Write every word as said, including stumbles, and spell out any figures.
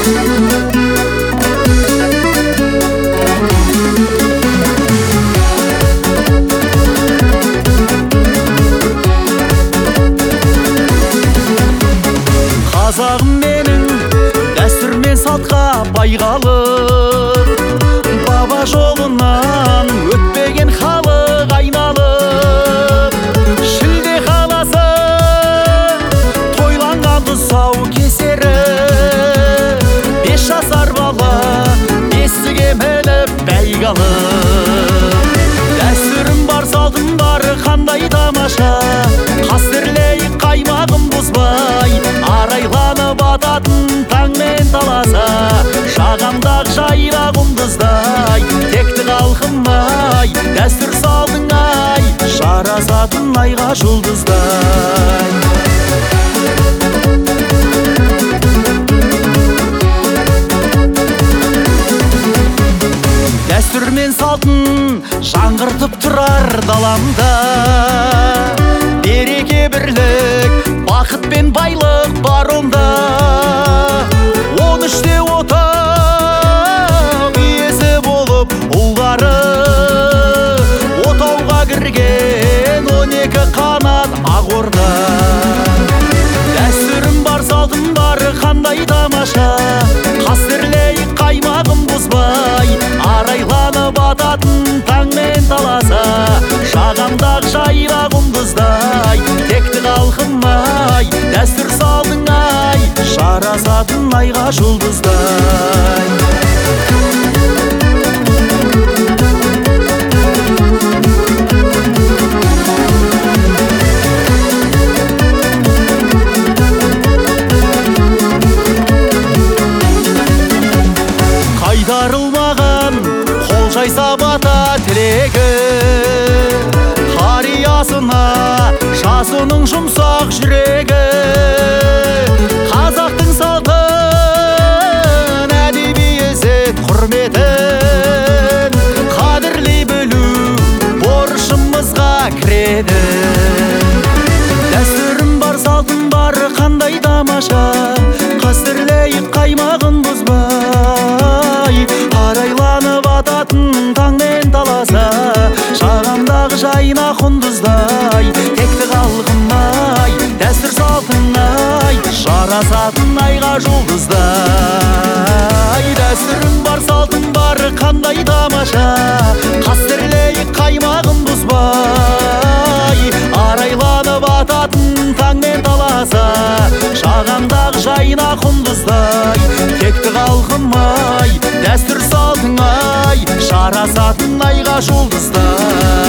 Қазағым менің дәстүр мен салтқа байғалып, баба жолынан өтпеген халық айналып, шілде қаласы тойланған тұсау кесері, бес жасар бала бесіге мініп бәйге алып. Дәстүрім бар, салтым бар, қандай тамаша, қастерлейік қаймағым бұзбай, арайланып ататын таңмен таласа, шағамдағы жайра құндыздай, текті қалқым-ай, дәстүр салтың-ай, жарасатын айға жұлдыздай. Дәстүр мен салтын жаңғыртып тұрар даламда, береке бірлік, бақыт пен байлық бар онда. Он үште отау иесі болып ұлдары, отауға кірген он екі қанат ақ орда. Дәстүрім бар, салтым бар, қандай тамаша, қастерлейік қаймағым бұзбай, арайланып ататын таңмен таласа, шағамдағы жайра құндыздай, текті қалқым-ай, дәстүр салтың-ай, жарасатын айға жұлдыздай. Қайтарылмаған қол жайса бата тілегі, қариясына жасының жұмсақ жүрегі. Қазақтың салтын, әдеби ізет құрметін қадірлей білу борышымызға кіреді. Дәстүрім бар, салтым бар, қандай тамаша, қастерлейік қаймағын бұзбай, арайланып ататын таңмен таласа, шағамдағы жайна құндыздай, текті қалқым-ай, дәстүр салтың-ай, жарасатын айға жұлдыздай. Дәстүрім бар, салтым бар, қандай тамаша, қастерлейік қаймағын бұзбай, арайланып ататын таңмен таласа, шағамдағы жайна құндыздай, текті қалқым-ай, дәстүр салтың-ай, жарасатын айға жұлдыздай.